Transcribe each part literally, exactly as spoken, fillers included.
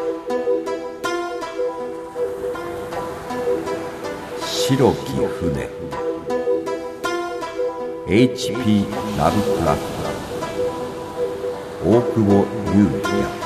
白き船 エイチピー ラブクラフト大久保雄也。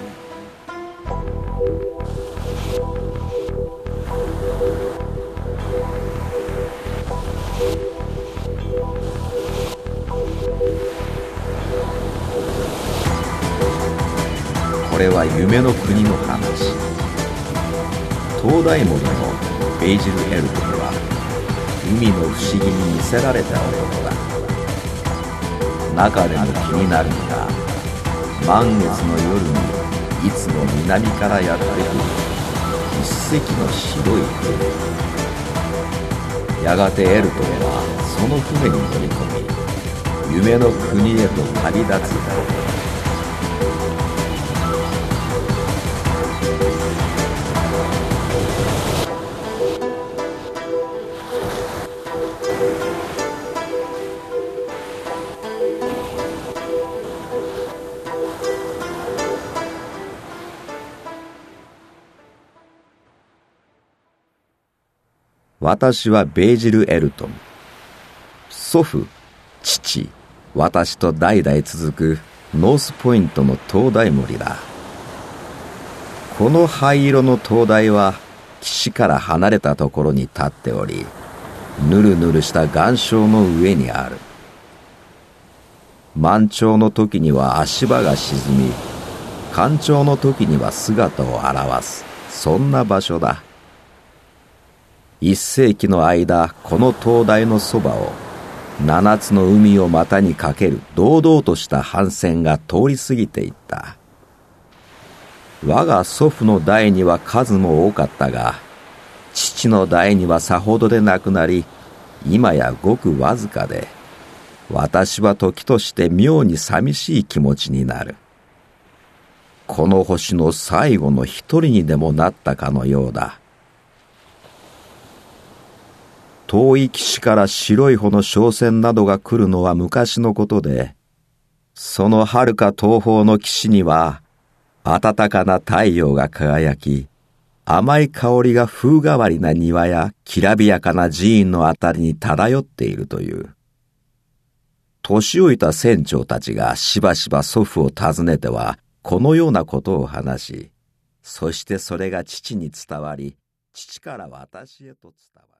これは夢の国の話。東大森のベイジル・エルトルは海の不思議に魅せられた男だ。中でも気になるのが満月の夜にいつも南からやってくる一隻の白い船。やがてエルトルはその船に乗り込み夢の国へと旅立つ。私はベイジル・エルトン。祖父、父、私と代々続くノースポイントの灯台森だ。この灰色の灯台は岸から離れたところに立っており、ぬるぬるした岩礁の上にある。満潮の時には足場が沈み、干潮の時には姿を現す、そんな場所だ。一世紀の間、この灯台のそばを七つの海を股にかける堂々とした帆船が通り過ぎていった。我が祖父の代には数も多かったが、父の代にはさほどでなくなり、今やごくわずかで、私は時として妙に寂しい気持ちになる。この星の最後の一人にでもなったかのようだ。遠い岸から白い帆の商船などが来るのは昔のことで、その遥か東方の岸には暖かな太陽が輝き、甘い香りが風変わりな庭やきらびやかな寺院のあたりに漂っているという。年老いた船長たちがしばしば祖父を訪ねてはこのようなことを話し、そしてそれが父に伝わり、父から私へと伝わる。